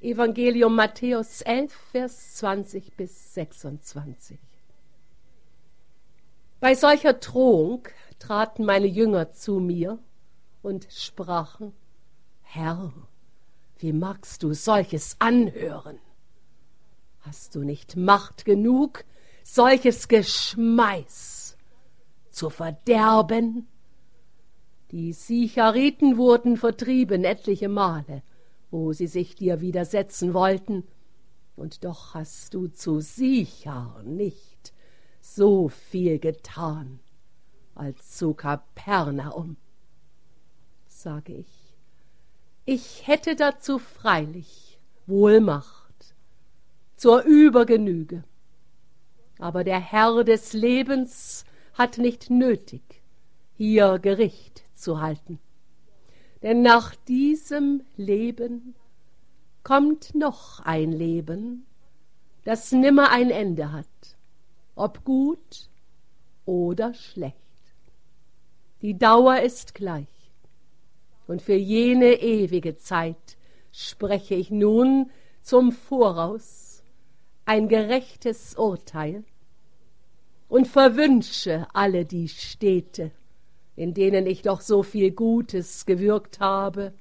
Evangelium Matthäus 11, Vers 20 bis 26. Bei solcher Drohung traten meine Jünger zu mir und sprachen: Herr, wie magst du solches anhören? Hast du nicht Macht genug, solches Geschmeiß zu verderben? Die Sichariten wurden vertrieben etliche Male, wo sie sich dir widersetzen wollten, und doch hast du zu Sichar nicht so viel getan als zu Kapernaum. Sage ich, ich hätte dazu freilich Wohlmacht zur Übergenüge, aber der Herr des Lebens hat nicht nötig, hier Gericht zu halten. Denn nach diesem Leben kommt noch ein Leben, das nimmer ein Ende hat, ob gut oder schlecht. Die Dauer ist gleich, und für jene ewige Zeit spreche ich nun zum Voraus ein gerechtes Urteil und verwünsche alle die Städte, in denen ich doch so viel Gutes gewirkt habe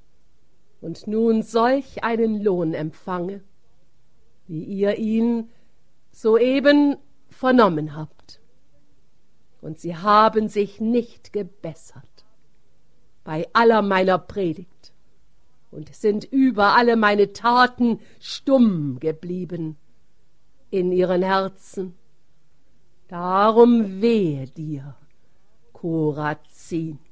und nun solch einen Lohn empfange, wie ihr ihn soeben vernommen habt. Und sie haben sich nicht gebessert bei aller meiner Predigt und sind über alle meine Taten stumm geblieben in ihren Herzen. Darum wehe dir, Chorazin,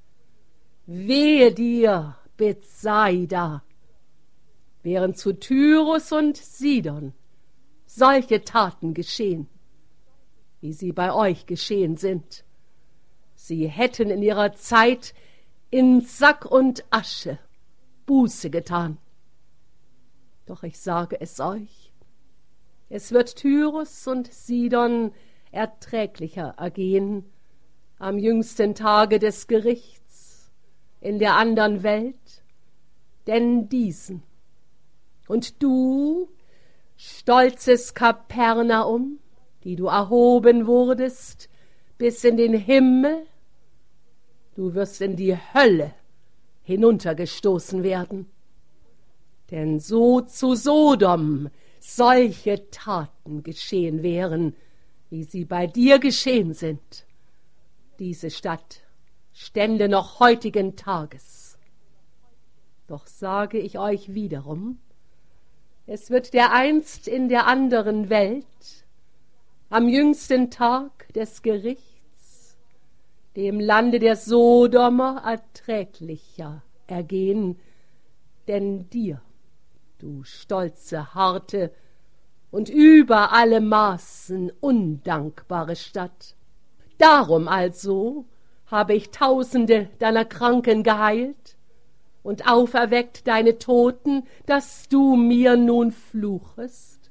wehe dir, Bethsaida, während zu Tyrus und Sidon solche Taten geschehen, wie sie bei euch geschehen sind. Sie hätten in ihrer Zeit in Sack und Asche Buße getan. Doch ich sage es euch, es wird Tyrus und Sidon erträglicher ergehen am jüngsten Tage des Gerichts in der andern Welt, denn diesen. Und du, stolzes Kapernaum, die du erhoben wurdest bis in den Himmel, du wirst in die Hölle hinuntergestoßen werden. Denn so zu Sodom solche Taten geschehen wären, wie sie bei dir geschehen sind. Diese Stadt stände noch heutigen Tages. Doch sage ich euch wiederum, es wird dereinst in der anderen Welt, am jüngsten Tag des Gerichts, dem Lande der Sodomer erträglicher ergehen, denn dir, du stolze, harte und über alle Maßen undankbare Stadt. Darum also habe ich Tausende deiner Kranken geheilt und auferweckt deine Toten, dass du mir nun fluchest.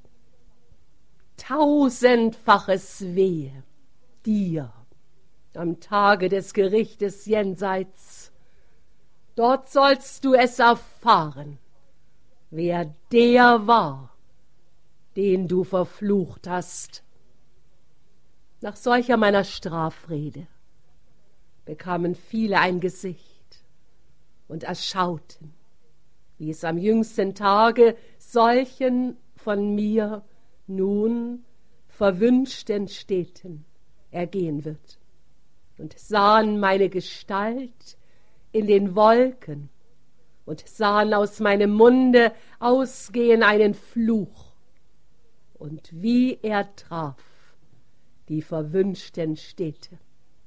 Tausendfaches Wehe dir am Tage des Gerichtes jenseits. Dort sollst du es erfahren, wer der war, den du verflucht hast. Nach solcher meiner Strafrede bekamen viele ein Gesicht und erschauten, wie es am jüngsten Tage solchen von mir nun verwünschten Städten ergehen wird, und sahen meine Gestalt in den Wolken und sahen aus meinem Munde ausgehen einen Fluch, und wie er traf die verwünschten Städte.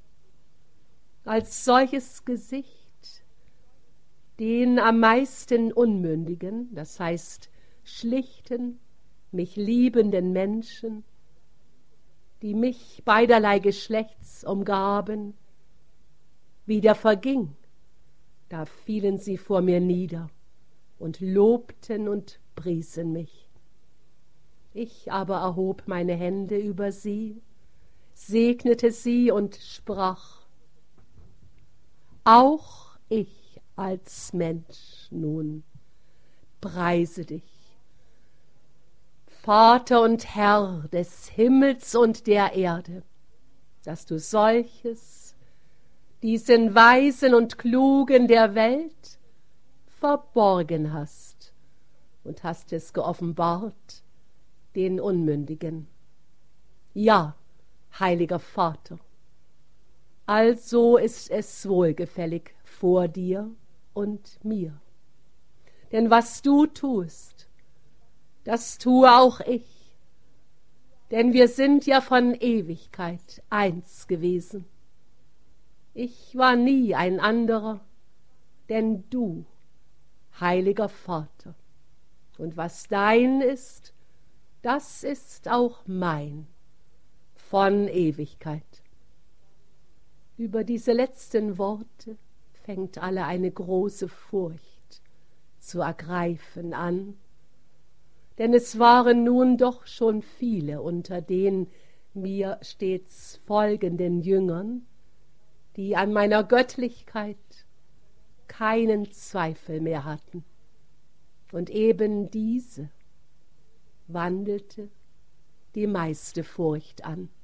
Als solches Gesicht den am meisten unmündigen, das heißt schlichten, mich liebenden Menschen, die mich beiderlei Geschlechts umgaben, wieder verging, da fielen sie vor mir nieder und lobten und priesen mich. Ich aber erhob meine Hände über sie, segnete sie und sprach: Auch ich als Mensch nun preise dich. Vater und Herr des Himmels und der Erde, dass du solches diesen Weisen und Klugen der Welt verborgen hast und hast es geoffenbart den Unmündigen. Ja, heiliger Vater, also ist es wohlgefällig vor dir und mir. Denn was du tust, das tue auch ich. Denn wir sind ja von Ewigkeit eins gewesen. Ich war nie ein anderer, denn du, heiliger Vater. Und was dein ist, das ist auch mein, von Ewigkeit. Über diese letzten Worte fängt alle eine große Furcht zu ergreifen an, denn es waren nun doch schon viele unter den mir stets folgenden Jüngern, die an meiner Göttlichkeit keinen Zweifel mehr hatten. Und eben diese wandelte die meiste Furcht an.